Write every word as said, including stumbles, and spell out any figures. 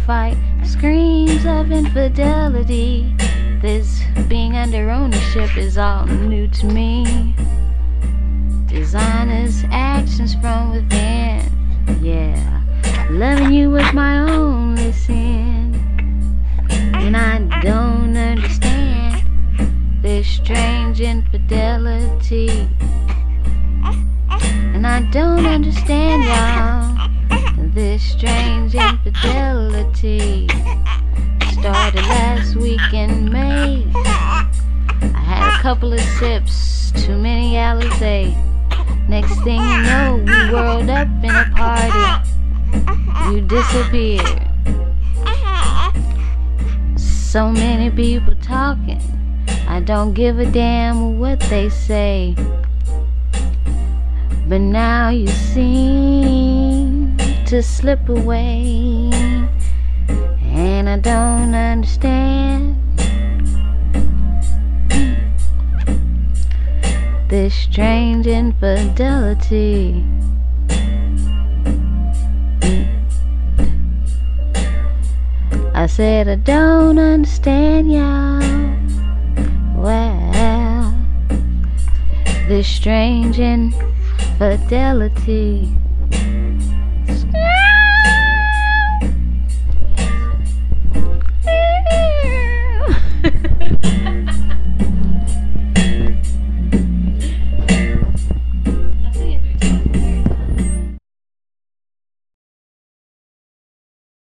fight screams of infidelity. This being under ownership is all new to me. Dishonest actions from within. Yeah, loving you was my only sin. And I don't understand this strange infidelity. And I don't understand, y'all, this strange infidelity. Started last week in May. I had a couple of sips, too many Alizé. Next thing you know, we whirled up in a party. You disappeared. So many people talking, I don't give a damn what they say. But now you seem to slip away, and I don't understand this strange infidelity. I said I don't understand, y'all. Well, this strange infidelity.